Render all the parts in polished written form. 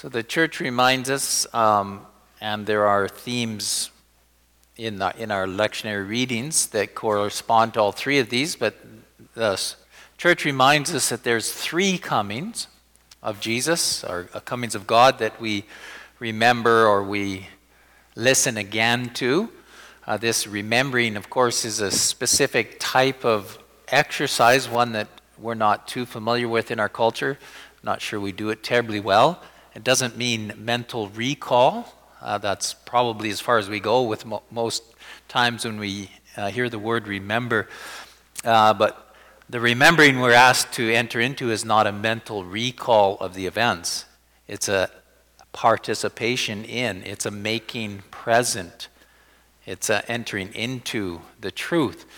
So the church reminds us, and there are themes in our lectionary readings that correspond to all three of these, but the church reminds us that there's three comings of Jesus, or comings of God, that we remember or we listen again to. This remembering, of course, is a specific type of exercise, one that we're not too familiar with in our culture. Not sure we do it terribly well. It doesn't mean mental recall. That's probably as far as we go with most times when we hear the word remember. But the remembering we're asked to enter into is not a mental recall of the events. It's a participation in. It's a making present. It's a entering into the truth.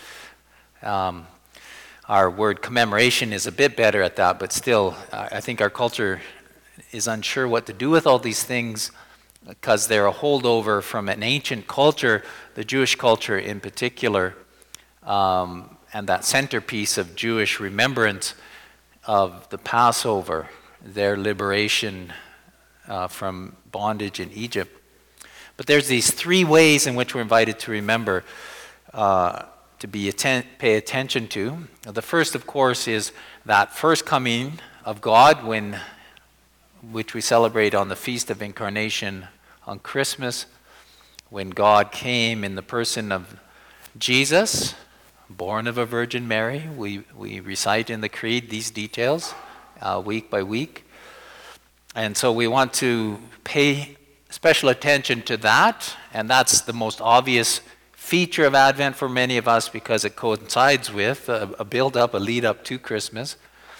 Our word commemoration is a bit better at that, but still, I think our culture is unsure what to do with all these things because they're a holdover from an ancient culture, the Jewish culture in particular, and that centerpiece of Jewish remembrance of the Passover, their liberation from bondage in Egypt. But there's these three ways in which we're invited to remember, to pay attention to. The first, of course, is that first coming of God, which we celebrate on the Feast of Incarnation on Christmas, when God came in the person of Jesus, born of a Virgin Mary. We recite in the Creed these details week by week. And so we want to pay special attention to that, and that's the most obvious feature of Advent for many of us because it coincides with a build-up, a lead-up to Christmas.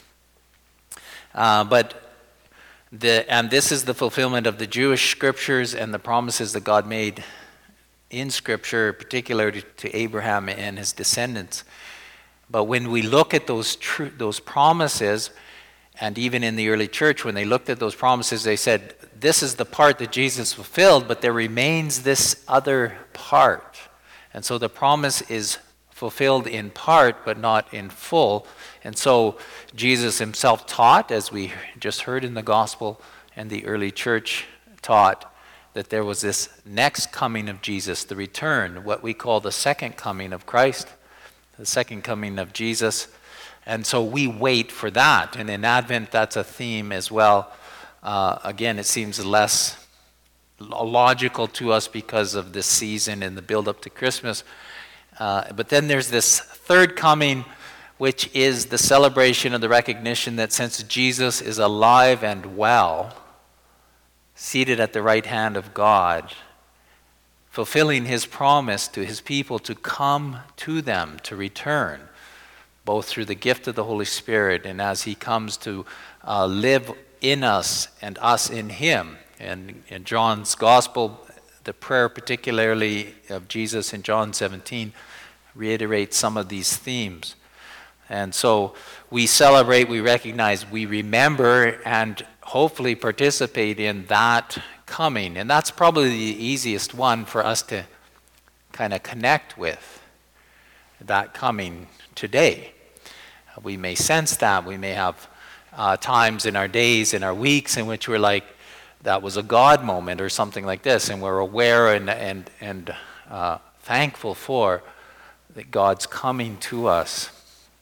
And this is the fulfillment of the Jewish scriptures and the promises that God made in Scripture, particularly to Abraham and his descendants. But when we look at those promises, and even in the early church, when they looked at those promises, they said, this is the part that Jesus fulfilled, but there remains this other part. And so the promise is fulfilled in part, but not in full. And so Jesus himself taught, as we just heard in the gospel, and the early church taught, that there was this next coming of Jesus, the return, what we call the second coming of Christ, the second coming of Jesus. And so we wait for that. And in Advent, that's a theme as well. Again, it seems less logical to us because of this season and the build-up to Christmas. But then there's this third coming, which is the celebration of the recognition that since Jesus is alive and well, seated at the right hand of God, fulfilling his promise to his people to come to them, to return, both through the gift of the Holy Spirit and as he comes to live in us and us in him. And in John's Gospel, the prayer particularly of Jesus in John 17 reiterates some of these themes. And so we celebrate, we recognize, we remember, and hopefully participate in that coming. And that's probably the easiest one for us to kind of connect with, that coming today. We may sense that. We may have times in our days, in our weeks, in which we're like, that was a God moment or something like this, and we're aware and thankful for that God's coming to us.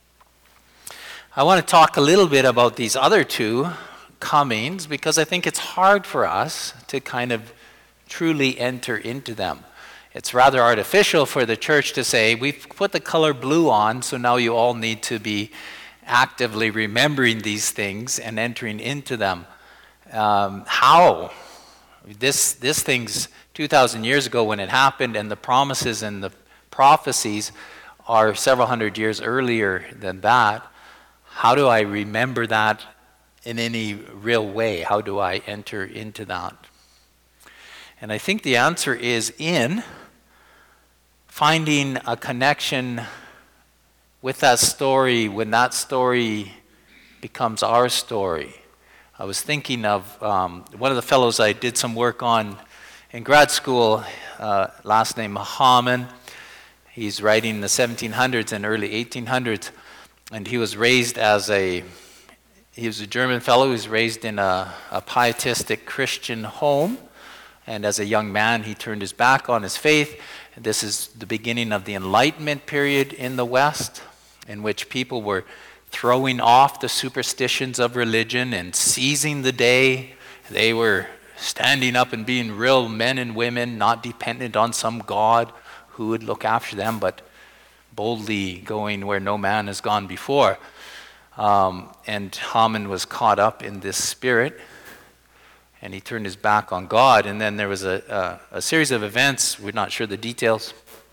I want to talk a little bit about these other two comings because I think it's hard for us to kind of truly enter into them. It's rather artificial for the church to say, we've put the color blue on, so now you all need to be actively remembering these things and entering into them. How? This thing's 2,000 years ago when it happened, and the promises and the prophecies are several hundred years earlier than that. How do I remember that in any real way? How do I enter into that? And I think the answer is in finding a connection with that story when that story becomes our story. I was thinking of one of the fellows I did some work on in grad school, last name Muhammad. He's writing in the 1700s and early 1800s, and he was raised as he was a German fellow who was raised in a pietistic Christian home. And as a young man, he turned his back on his faith. This is the beginning of the Enlightenment period in the West, in which people were throwing off the superstitions of religion and seizing the day. They were standing up and being real men and women, not dependent on some God who would look after them, but boldly going where no man has gone before. And Haman was caught up in this spirit, and he turned his back on God. And then there was a series of events, we're not sure the details,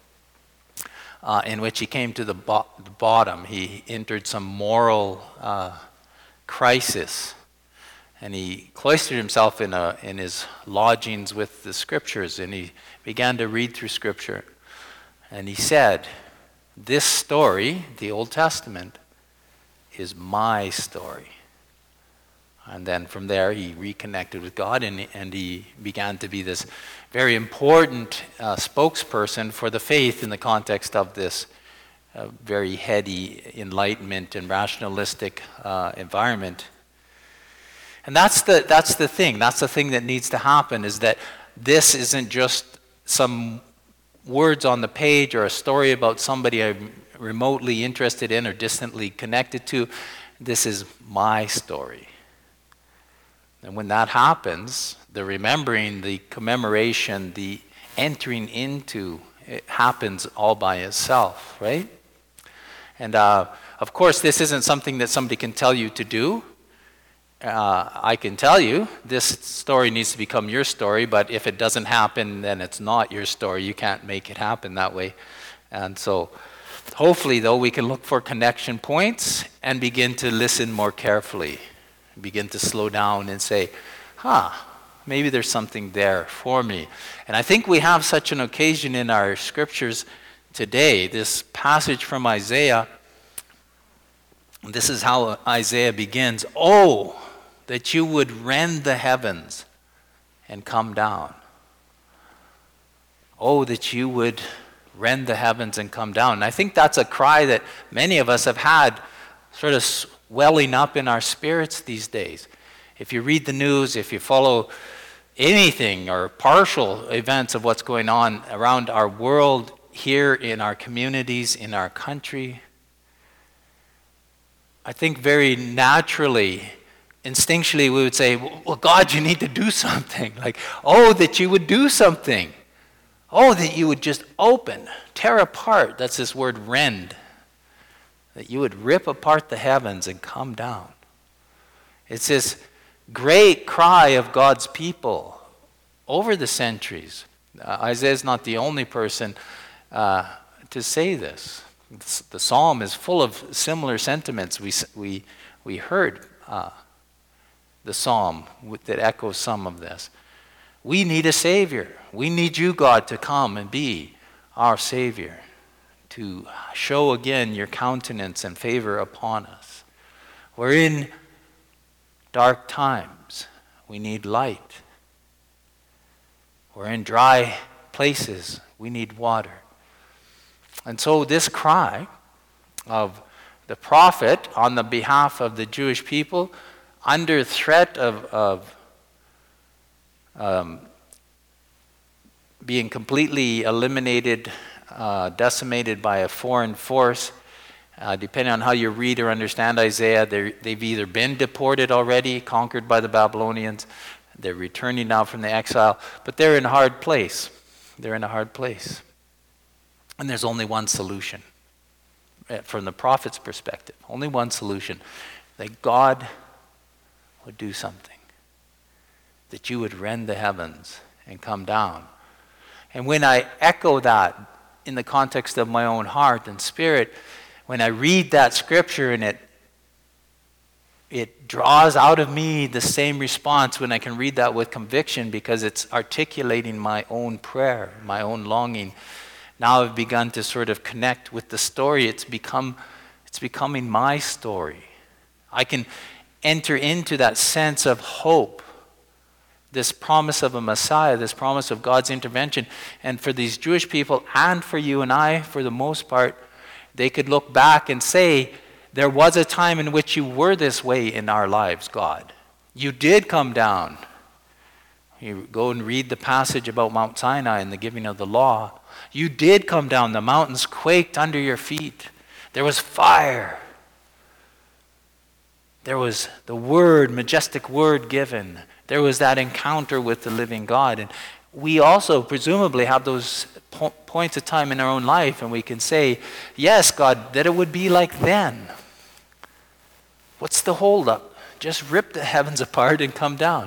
in which he came to the bottom. He entered some moral crisis, and he cloistered himself in his lodgings with the scriptures, and he began to read through scripture. And he said, this story, the Old Testament, is my story. And then from there, he reconnected with God, and he began to be this very important spokesperson for the faith in the context of this very heady Enlightenment and rationalistic environment. And that's the thing. That's the thing that needs to happen, is that this isn't just some words on the page or a story about somebody I'm remotely interested in or distantly connected to. This is my story. And when that happens, the remembering, the commemoration, the entering into, it happens all by itself, right? And of course, this isn't something that somebody can tell you to do. I can tell you, this story needs to become your story, but if it doesn't happen, then it's not your story. You can't make it happen that way. And so, hopefully, though, we can look for connection points and begin to listen more carefully. Begin to slow down and say, maybe there's something there for me. And I think we have such an occasion in our scriptures today. This passage from Isaiah, this is how Isaiah begins. Oh, that you would rend the heavens and come down. Oh, that you would rend the heavens and come down. And I think that's a cry that many of us have had sort of welling up in our spirits these days. If you read the news, if you follow anything or partial events of what's going on around our world, here in our communities, in our country, I think very naturally, instinctually, we would say, well, God, you need to do something. Like, oh, that you would do something. Oh, that you would just open, tear apart. That's this word rend. That you would rip apart the heavens and come down. It's this great cry of God's people over the centuries. Isaiah is not the only person to say this. The psalm is full of similar sentiments. We heard the psalm that echoes some of this. We need a Savior. We need you, God, to come and be our Savior, to show again your countenance and favor upon us. We're in dark times. We need light. We're in dry places. We need water. And so this cry of the prophet on the behalf of the Jewish people, under threat of being completely eliminated, decimated by a foreign force, depending on how you read or understand Isaiah, they've either been deported already, conquered by the Babylonians, they're returning now from the exile, but they're in a hard place. They're in a hard place. And there's only one solution. From the prophet's perspective, only one solution. That God would do something. That you would rend the heavens and come down. And when I echo that in the context of my own heart and spirit, when I read that scripture and it draws out of me the same response when I can read that with conviction, because it's articulating my own prayer, my own longing. Now I've begun to sort of connect with the story. It's becoming my story. I can enter into that sense of hope, this promise of a Messiah, this promise of God's intervention. And for these Jewish people and for you and I, for the most part, they could look back and say, there was a time in which you were this way in our lives, God. You did come down. You go and read the passage about Mount Sinai and the giving of the law. You did come down. The mountains quaked under your feet. There was fire. There was the word, majestic word given. There was that encounter with the living God. And we also presumably have those points of time in our own life, and we can say, yes, God, that it would be like then. What's the holdup? Just rip the heavens apart and come down.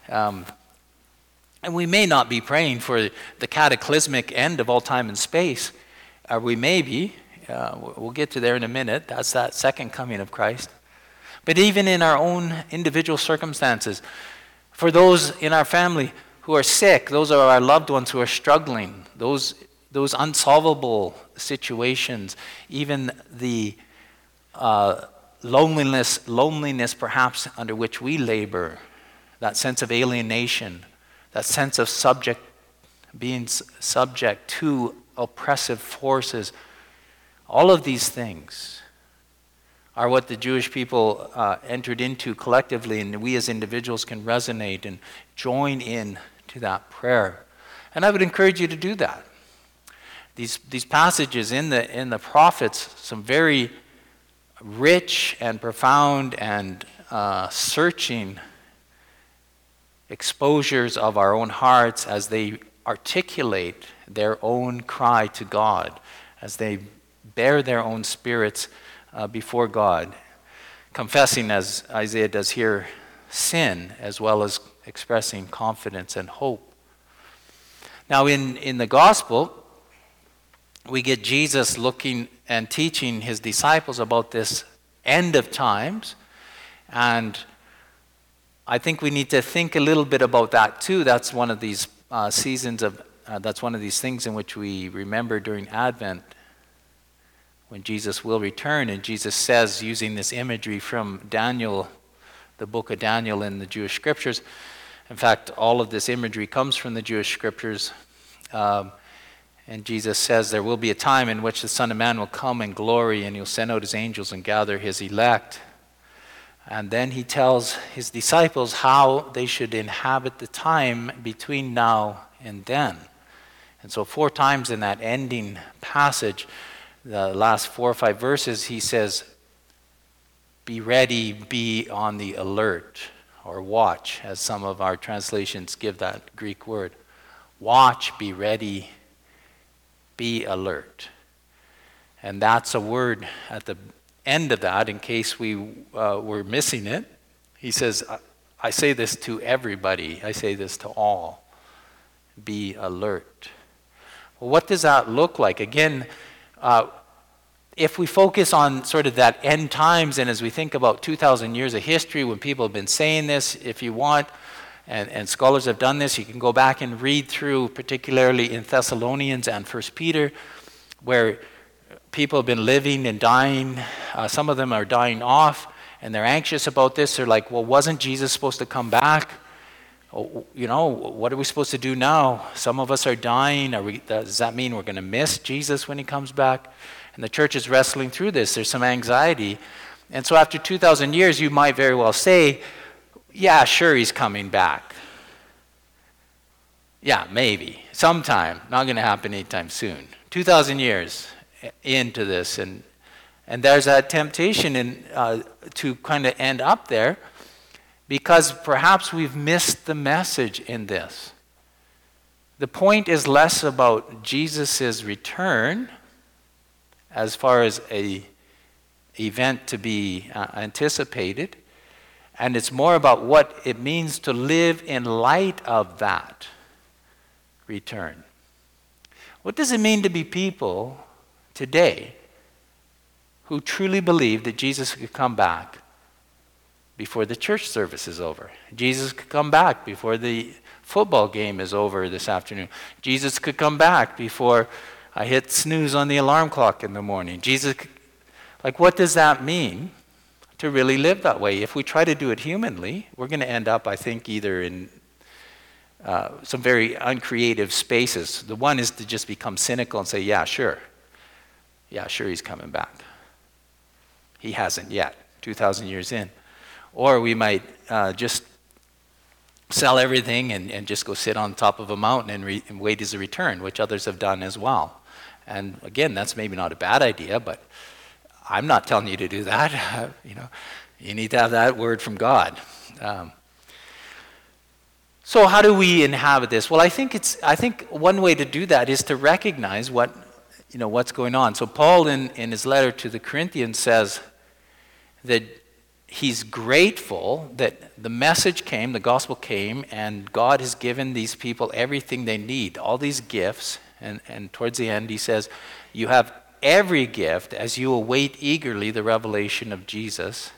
And we may not be praying for the cataclysmic end of all time and space. We may be. We'll get to there in a minute. That's that second coming of Christ. But even in our own individual circumstances, for those in our family who are sick, those are our loved ones who are struggling, those unsolvable situations, even the loneliness perhaps under which we labor, that sense of alienation, that sense of being subject to oppressive forces, all of these things are what the Jewish people entered into collectively, and we as individuals can resonate and join in to that prayer. And I would encourage you to do that. These passages in the prophets, some very rich and profound and searching exposures of our own hearts as they articulate their own cry to God, as they bear their own spirits before God, confessing, as Isaiah does here, sin, as well as expressing confidence and hope. Now in the gospel, we get Jesus looking and teaching his disciples about this end of times, and I think we need to think a little bit about that too. That's one of these that's one of these things in which we remember during Advent, when Jesus will return. And Jesus says, using this imagery from Daniel, the book of Daniel in the Jewish scriptures. In fact, all of this imagery comes from the Jewish scriptures. And Jesus says, there will be a time in which the Son of Man will come in glory, and he'll send out his angels and gather his elect. And then he tells his disciples how they should inhabit the time between now and then. And so 4 times in that ending passage, the last 4 or 5 verses, he says, be ready, be on the alert, or watch, as some of our translations give that Greek word. Watch, be ready, be alert. And that's a word at the end of that, in case we were missing it. He says, I say this to everybody. I say this to all. Be alert. Well, what does that look like? Again, if we focus on sort of that end times, and as we think about 2,000 years of history, when people have been saying this, if you want, and scholars have done this, you can go back and read through, particularly in Thessalonians and 1 Peter, where people have been living and dying. Some of them are dying off, and they're anxious about this. They're like, well, wasn't Jesus supposed to come back? Oh, you know, what are we supposed to do now? Some of us are dying. Does that mean we're going to miss Jesus when he comes back? And the church is wrestling through this. There's some anxiety. And so after 2,000 years, you might very well say, yeah, sure, he's coming back. Yeah, maybe. Sometime. Not going to happen anytime soon. 2,000 years into this. And there's that temptation to kind of end up there, because perhaps we've missed the message in this. The point is less about Jesus' return as far as an event to be anticipated, and it's more about what it means to live in light of that return. What does it mean to be people today who truly believe that Jesus could come back before the church service is over? Jesus could come back before the football game is over this afternoon. Jesus could come back before I hit snooze on the alarm clock in the morning. What does that mean to really live that way? If we try to do it humanly, we're going to end up, I think, either in some very uncreative spaces. The one is to just become cynical and say, yeah, sure. Yeah, sure, he's coming back. He hasn't yet, 2,000 years in. Or we might just sell everything and just go sit on top of a mountain and wait his return, which others have done as well. And again, that's maybe not a bad idea, but I'm not telling you to do that. You need to have that word from God. So how do we inhabit this? Well, I think one way to do that is to recognize what's going on. So Paul in his letter to the Corinthians says that he's grateful that the message came, the gospel came, and God has given these people everything they need, all these gifts. And towards the end he says, you have every gift as you await eagerly the revelation of Jesus.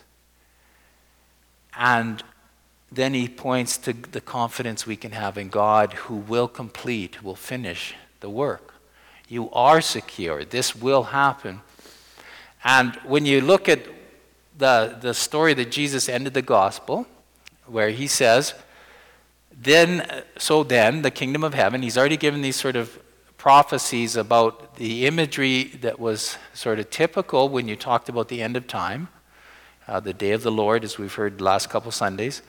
And then he points to the confidence we can have in God, who will complete, will finish the work. You are secure. This will happen. And when you look at the story that Jesus ended the gospel, where he says, then the kingdom of heaven, he's already given these sort of prophecies about the imagery that was sort of typical when you talked about the end of time, the day of the Lord, as we've heard the last couple Sundays.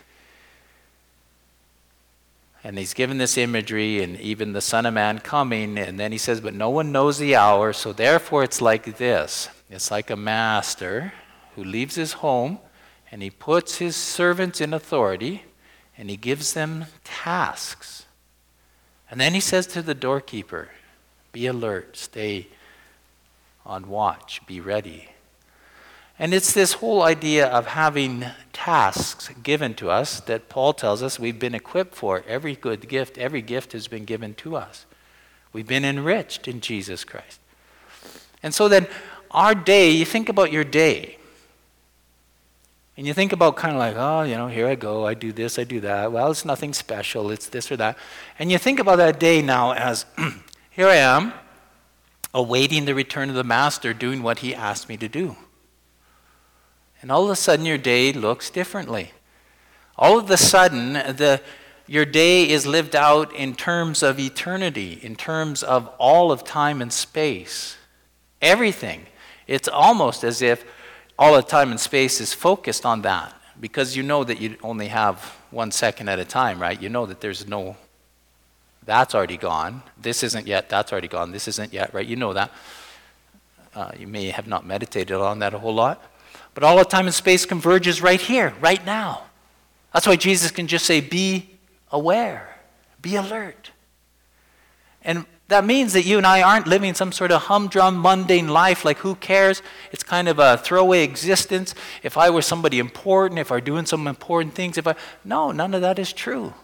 And he's given this imagery, and even the Son of Man coming, and then he says, but no one knows the hour, so therefore it's like this. It's like a master who leaves his home, and he puts his servants in authority, and he gives them tasks. And then he says to the doorkeeper, be alert, stay on watch, be ready. And it's this whole idea of having tasks given to us that Paul tells us we've been equipped for. Every good gift, every gift has been given to us. We've been enriched in Jesus Christ. And so then our day, you think about your day. And you think about kind of like, here I go, I do this, I do that. Well, it's nothing special, it's this or that. And you think about that day now as, here I am, awaiting the return of the master, doing what he asked me to do. And all of a sudden your day looks differently. All of a sudden your day is lived out in terms of eternity, in terms of all of time and space. Everything. It's almost as if all of time and space is focused on that, because you know that you only have 1 second at a time, right? You know that there's no, that's already gone. This isn't yet, that's already gone. This isn't yet, right? You know that. You may have not meditated on that a whole lot. But all of time and space converges right here, right now. That's why Jesus can just say, be aware, be alert. And that means that you and I aren't living some sort of humdrum, mundane life, like who cares? It's kind of a throwaway existence. If I were somebody important, if I were doing some important things, no, none of that is true.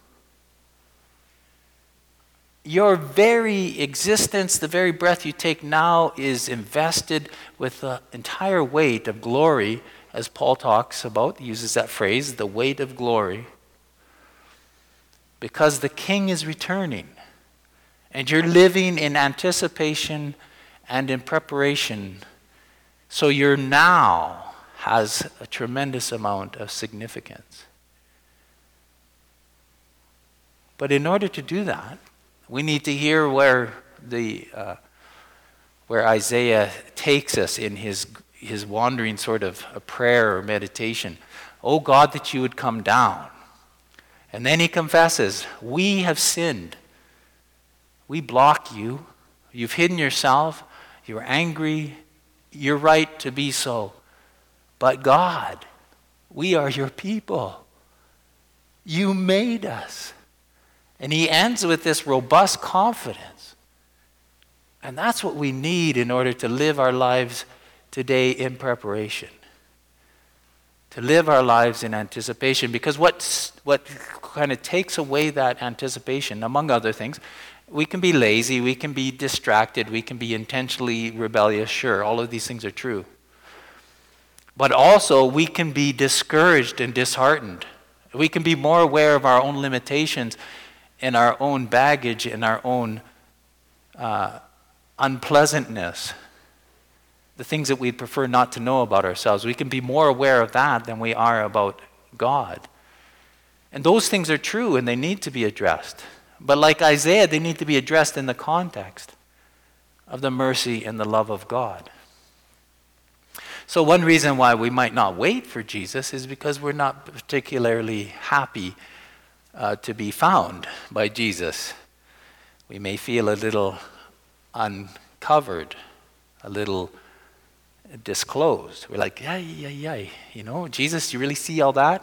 Your very existence, the very breath you take now, is invested with the entire weight of glory, as Paul talks about, he uses that phrase, the weight of glory, because the King is returning. And you're living in anticipation and in preparation. So your now has a tremendous amount of significance. But in order to do that, we need to hear where Isaiah takes us in his wandering sort of a prayer or meditation. Oh God, that you would come down. And then he confesses, we have sinned. We block you. You've hidden yourself. You're angry. You're right to be so. But God, we are your people. You made us. And he ends with this robust confidence. And that's what we need in order to live our lives today in preparation. To live our lives in anticipation. Because what kind of takes away that anticipation, among other things, we can be lazy, we can be distracted, we can be intentionally rebellious, sure, all of these things are true. But also we can be discouraged and disheartened. We can be more aware of our own limitations and our own baggage and our own unpleasantness, the things that we'd prefer not to know about ourselves. We can be more aware of that than we are about God. And those things are true and they need to be addressed. But like Isaiah, they need to be addressed in the context of the mercy and the love of God. So one reason why we might not wait for Jesus is because we're not particularly happy to be found by Jesus. We may feel a little uncovered, a little disclosed. We're like, Jesus, you really see all that?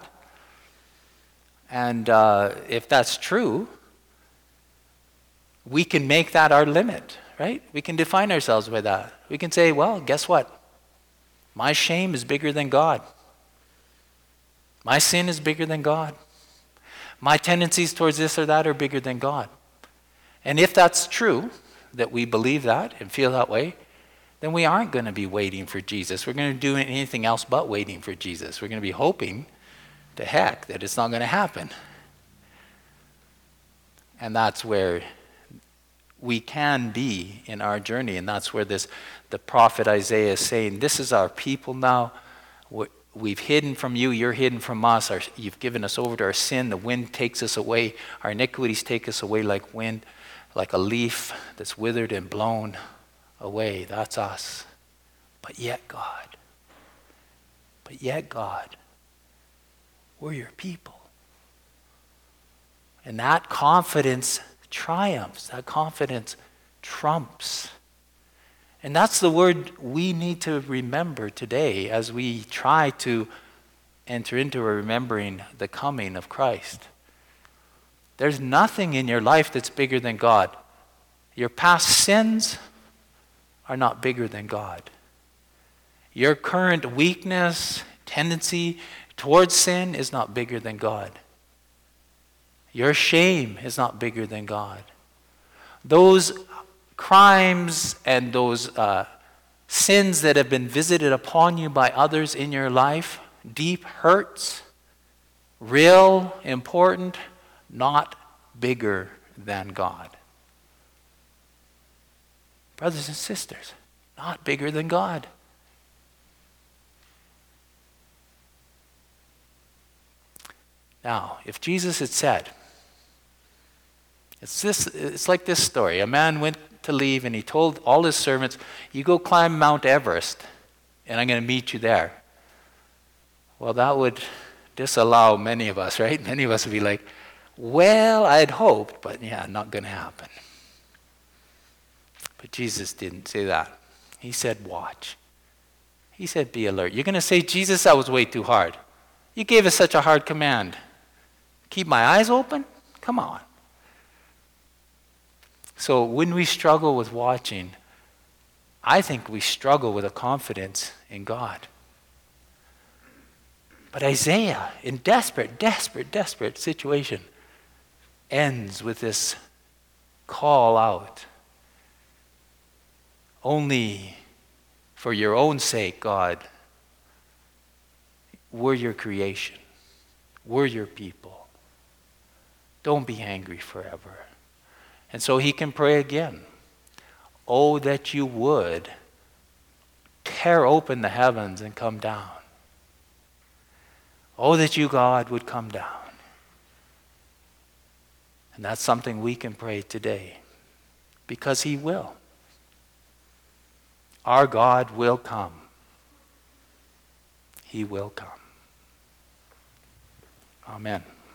And if that's true, we can make that our limit, right? We can define ourselves by that. We can say, well, guess what? My shame is bigger than God. My sin is bigger than God. My tendencies towards this or that are bigger than God. And if that's true, that we believe that and feel that way, then we aren't going to be waiting for Jesus. We're going to do anything else but waiting for Jesus. We're going to be hoping to heck that it's not going to happen. And that's where we can be in our journey. And that's where the prophet Isaiah is saying, this is our people now. We've hidden from you. You're hidden from us. You've given us over to our sin. The wind takes us away. Our iniquities take us away like wind, like a leaf that's withered and blown away. That's us. But yet God, we're your people. And that confidence triumphs. That confidence trumps. And that's the word we need to remember today as we try to enter into remembering the coming of Christ. There's nothing in your life that's bigger than God. Your past sins are not bigger than God. Your current weakness, tendency towards sin is not bigger than God. Your shame is not bigger than God. Those crimes and those sins that have been visited upon you by others in your life, deep hurts, real, important, not bigger than God. Brothers and sisters, not bigger than God. Now, if Jesus had said, it's like this story. A man went to leave and he told all his servants, you go climb Mount Everest and I'm going to meet you there. Well, that would disallow many of us, right? Many of us would be like, well, I'd hoped, but yeah, not going to happen. But Jesus didn't say that. He said, watch. He said, be alert. You're going to say, Jesus, that was way too hard. You gave us such a hard command. Keep my eyes open? Come on. So when we struggle with watching, I think we struggle with a confidence in God. But Isaiah, in desperate situation, ends with this call out. Only for your own sake, God, we're your creation. We're your people. Don't be angry forever. And so he can pray again. Oh, that you would tear open the heavens and come down. Oh, that you, God, would come down. And that's something we can pray today, because he will. Our God will come. He will come. Amen.